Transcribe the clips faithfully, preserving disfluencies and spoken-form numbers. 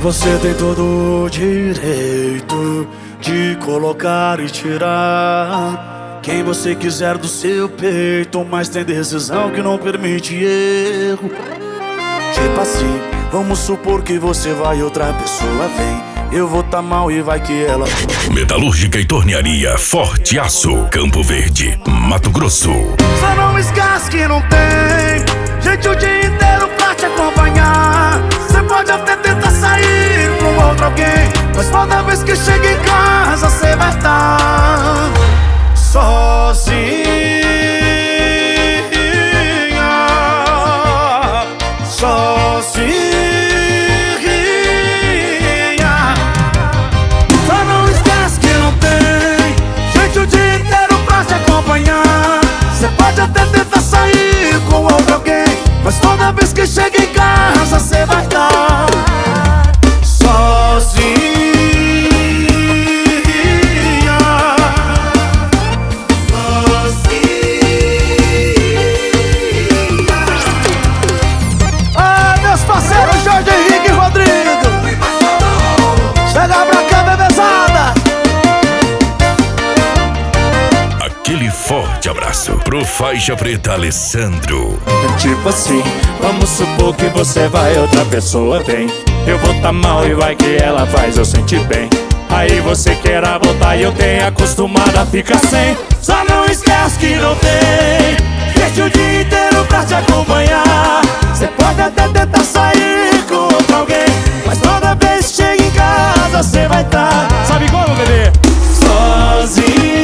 Você tem todo o direito de colocar e tirar quem você quiser do seu peito, mas tem decisão que não permite erro. Tipo assim, vamos supor que você vai e outra pessoa vem. Eu vou tá mal e vai que ela... Metalúrgica e Tornearia Forte Aço, Campo Verde, Mato Grosso. Só não esquece que não tem gente o dia inteiro pra te acompanhar. Você pode até tentar sair com outro alguém, mas toda vez que chega em casa você vai estar sozinha. Sozinha. Só não esquece que não tem gente o dia inteiro pra te acompanhar. Você pode até tentar sair com outro alguém, mas toda vez que chega em casa você vai estar sozinha. Sozinha. Ah, meus parceiros Jorge Henrique e Rodrigo, chega pra cá, bebezada. Aquele forte abraço pro faixa preta Alessandro. Tipo assim, vamos supor que você vai, outra pessoa vem. Eu vou tá mal e vai que ela faz eu sentir bem. Aí você queira voltar e eu tenho acostumado a ficar sem. Só não esquece que não tem gente o dia inteiro pra te acompanhar. Você pode até tentar sair com outro alguém, mas toda vez que chega em casa você vai tá, sabe como, bebê? Sozinho.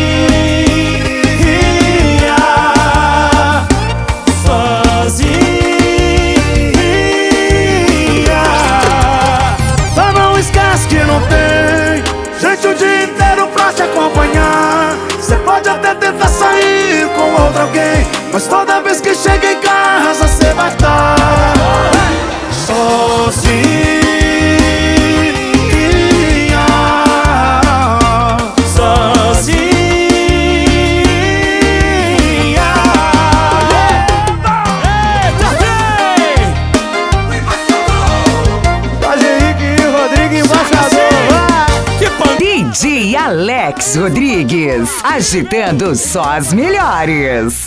Você pode até tentar sair com outro alguém, mas toda vez que chega em casa você vai estar sozinha. Sozinha. Jorge Henrique e Rodrigo Embaixador. D J Alex Rodrigues, agitando só as melhores.